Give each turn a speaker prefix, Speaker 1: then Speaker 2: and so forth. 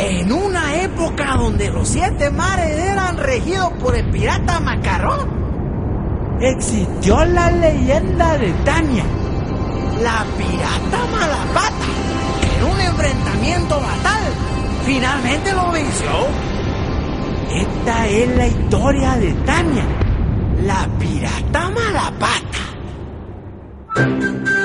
Speaker 1: En una época donde los 7 mares eran regidos por el pirata Macarrón, existió la leyenda de Tania, la pirata Malapata, que en un enfrentamiento fatal finalmente lo venció. Esta es la historia de Tania, la pirata Malapata.